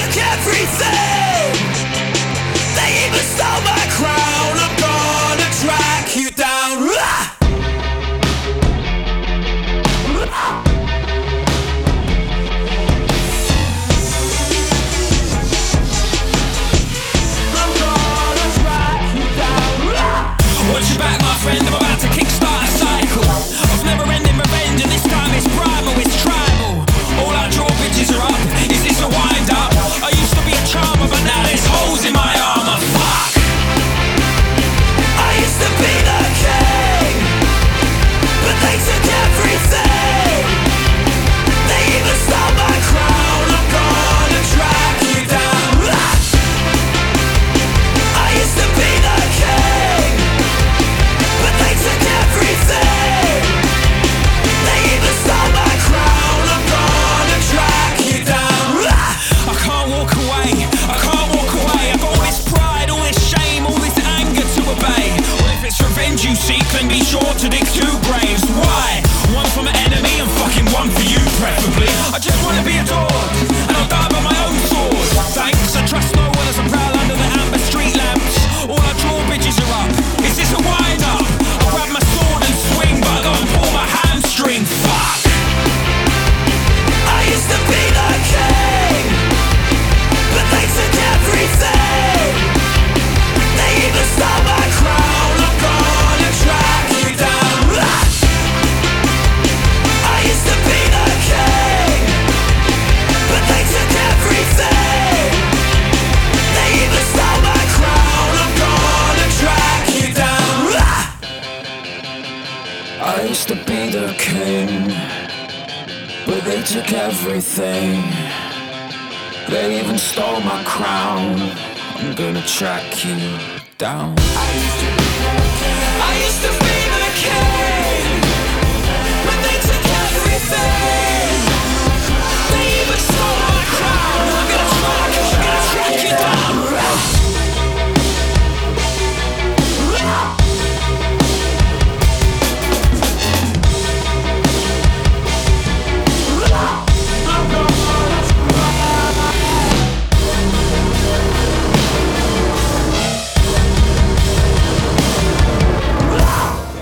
took everything. They even stole my crown. I'm gonna track you down. Watch your back, my friend, I'm about to kickstart a cycle of never-ending revenge, and this time it's primal, it's tribal. All our drawbridges are up, is this a wind-up? I used to be a charmer, but now there's holes in my armor. Fuck! I used to be the king, but they took everything. They even stole my crown. I'm gonna track you down. I used to be the king, but they took everything. They even stole my crown. I'm gonna track you down. I can't walk away, I can't walk away. I've got all this pride, all this shame, all this anger to obey. Well, if it's revenge you seek, then be sure to dig two graves. Why? One for my enemy and fucking one for you, preferably. I just wanna be adored, and I'll die by my own sword. Thanks, I trust no one as I prowl under the amber street lamps. All our drawbridges are up, is this a wind-up? I'll grab my sword and swing, but I gotta pull my hamstring. Fuck! I used to be the king, but they took everything. They even stole my crown. I'm gonna track you down. I used to be the king, but they took everything. They even stole my crown. I'm gonna track you down. I used to be the king, but they took everything. They even stole my crown. I'm gonna track you down. I used to be the king, but they took everything.